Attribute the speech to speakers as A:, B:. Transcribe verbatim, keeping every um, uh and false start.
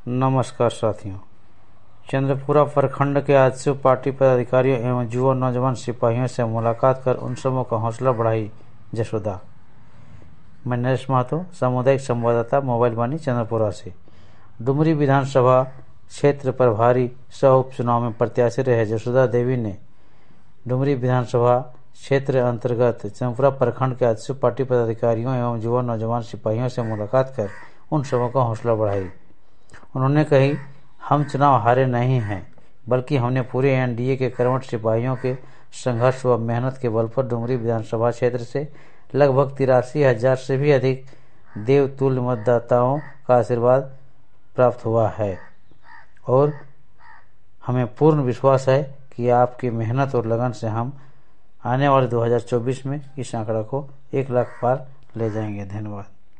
A: नमस्कार साथियों। चंद्रपुरा प्रखंड के आजसू पार्टी पदाधिकारियों एवं युवा नौजवान सिपाहियों से मुलाकात कर उन सबों का हौसला बढ़ाई जशोदा। मैं नरेश महतो, सामुदायिक संवाददाता, मोबाइल वाणी, चंद्रपुरा से। डुमरी विधानसभा क्षेत्र प्रभारी सह उपचुनाव में प्रत्याशी रहे जशोदा देवी ने डुमरी विधानसभा क्षेत्र अंतर्गत चंद्रपुरा प्रखंड के आजसू पार्टी पदाधिकारियों एवं युवा नौजवान सिपाहियों से मुलाकात कर उन सबों का हौसला बढ़ाई। उन्होंने कही, हम चुनाव हारे नहीं हैं, बल्कि हमने पूरे एनडीए के कर्मठ सिपाहियों के संघर्ष व मेहनत के बल पर डुमरी विधानसभा क्षेत्र से लगभग तिरासी हजार से भी अधिक देवतुल्य मतदाताओं का आशीर्वाद प्राप्त हुआ है और हमें पूर्ण विश्वास है कि आपकी मेहनत और लगन से हम आने वाले दो हज़ार चौबीस में इस आंकड़ा को एक लाख पार ले जाएंगे। धन्यवाद।